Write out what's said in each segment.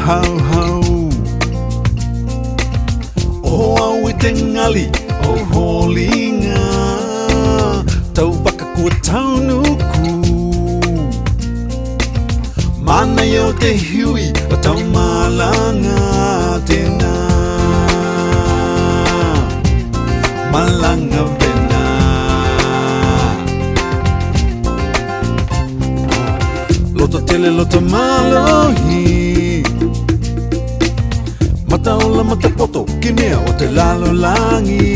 ho ho. Oh we tengali oh holinga. Tau waka kua taunuku. Mana yo te hui o tau malanga tena. Malanga vena. Loto tele loto malohi. Mata ola mata poto kinea o te lalo langi.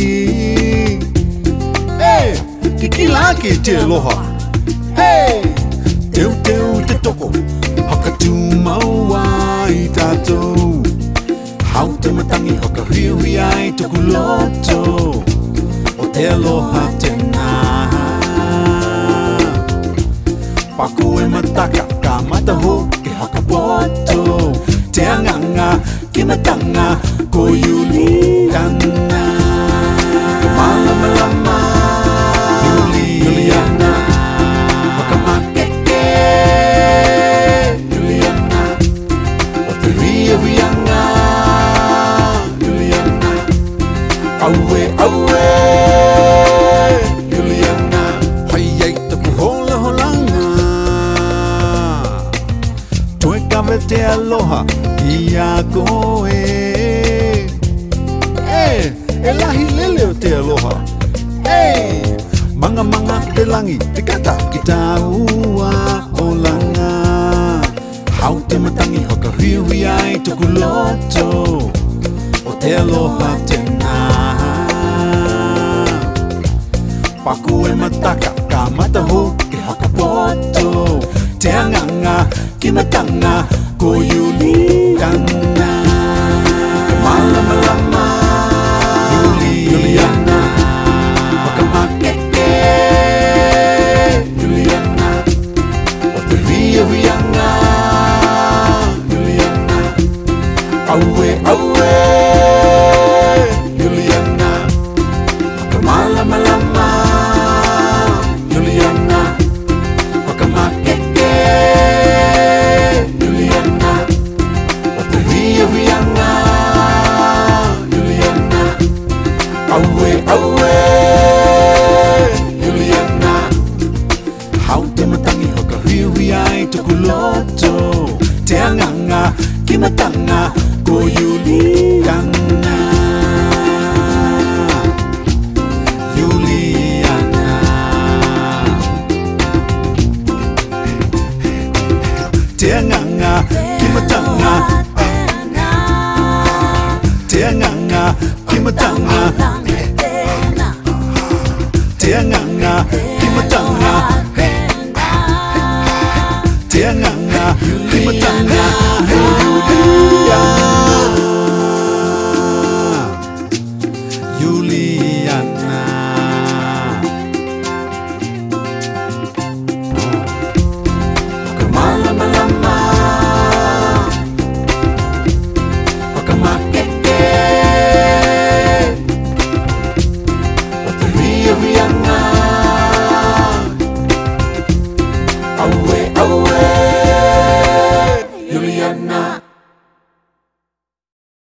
Hey, kikilaki te aloha. Hey, teu teu te toko. Haka tu maua i tātou. Hau te matangi haka riui ai toku loto. O te aloha tēnā. Paku e mataka ka mataho ke haka poto. Te anganga ki matanga ko Yuliana. Ka malama lama Yuliana. Haka makeke Yuliana. O te ria rianga Yuliana. Aue aue Yuliana. Hai ai tapu hola holanga. Toe kawe te aloha i a koe. E lahi lele o te aloha. Manga manga te langi te kata ki tā ua o langa. Hau te matangi haka riui ai toku loto. O te aloha tēnā. Paku e mataka ka mataho ke haka poto. Te anganga ki matanga ko Yuliana. Malama lama Yuliana. Haka makeke Yuliana. O te ria rianga Yuliana. Aue aue Yuliana. Haka malama lama Yuliana. Haka makeke Yuliana. O te ria rianga Yuliana. Aue aue Yuliana. Hau te matangi haka riui ai toku loto. Te anganga ki matanga ko Yuliana. Yuliana. Te anganga ki matanga. Te anganga ki matanga. Te anganga ki matanga. Te anganga ki matanga. Yuliana. Haka malama lama haka makeke. O te ria rianga. Aue